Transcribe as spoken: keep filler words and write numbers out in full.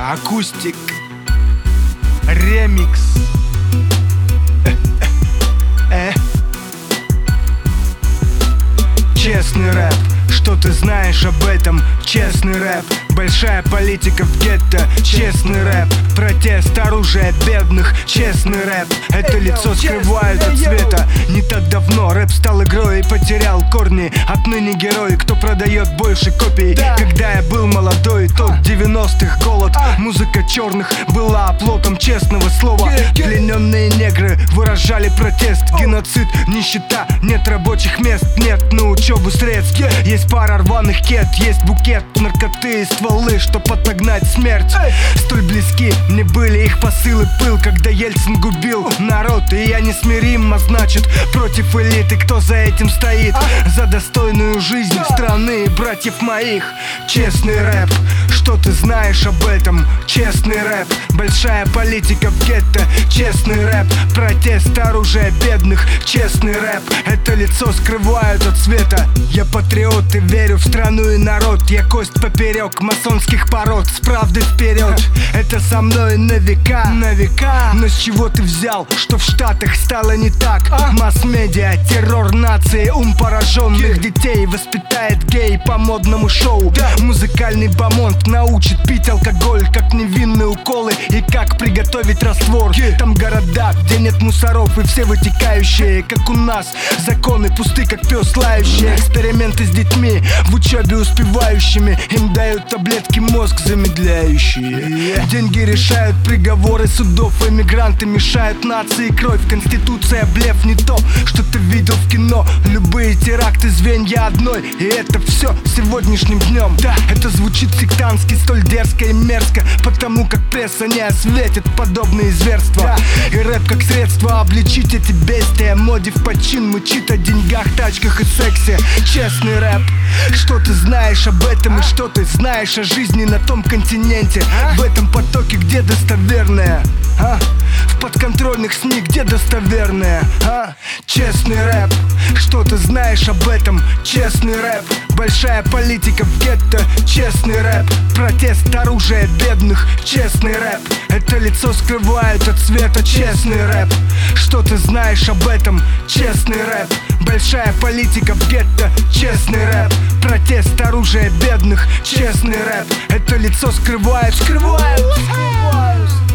Акустик. Ремикс. Э, э. Честный рэп. Что ты знаешь об этом? Честный рэп. Большая политика в гетто. Честный рэп. Протест, оружие бедных. Честный рэп. Это лицо скрывают от света. Не так давно рэп стал игрой и потерял корни. Отныне герой, кто продает больше копий. Когда я был молодой, тот девяностых голод. Музыка черных была оплотом честного слова. Плененные негры выражали протест. Геноцид, нищета, нет рабочих мест. Нет на учебу средств. Есть пара рваных кет, есть букет наркоты и стволы, чтоб отогнать смерть. Столь близки мне были их посылы, пыл, когда Ельцин губил народ. И я несмирим, а значит против элиты. Кто за этим стоит? За достойную жизнь страны и братьев моих. Честный рэп. Что ты знаешь об этом? Честный рэп. Большая политика в гетто. Честный рэп. Протест, оружие бедных. Честный рэп. Это лицо скрывают от света. Я патриот и верю в страну и народ. Я кость поперек масонских пород. С правдой вперед. Это со мной на века. На века. Но с чего ты взял, что в Штатах стало не так? Масс-медиа, террор нации, ум пораженных детей воспитает гей по модному шоу. Музыкальный бомонд научит пить алкоголь, как невинные уколы и как приготовить раствор. Там города, где нет мусоров и все вытекающие, как у нас. Законы пусты, как пес лающий. Эксперименты с детьми в учебе успевающими. Им дают таблетки мозг замедляющие. Деньги решают приговоры судов. Эмигранты мешают нации кровь. Конституция блеф, не то, что ты видел в кино. Любые теракты звенья одной. И это все сегодняшним днем. Да, это звучит сектантски, столь дерзко и мерзко, потому как пресса не осветит подобные зверства. Да. И рэп как средство обличить эти бестия. Моде в почин мычит о деньгах, тачках и сексе. Честный рэп. Что ты знаешь об этом и что ты знаешь о жизни на том континенте? В этом потоке, где достоверное? А? В подконтрольных СМИ, где достоверное? А? Честный рэп. Что ты знаешь об этом? Честный рэп. Большая политика в гетто. Честный рэп. Протест, оружие бедных. Честный рэп. Это лицо скрывают от света. Честный рэп. Что ты знаешь об этом? Честный рэп. Большая политика в гетто. Честный рэп. Протест, оружие бедных. Честный рэп. Это лицо скрывают. Скрывают. Скрывают.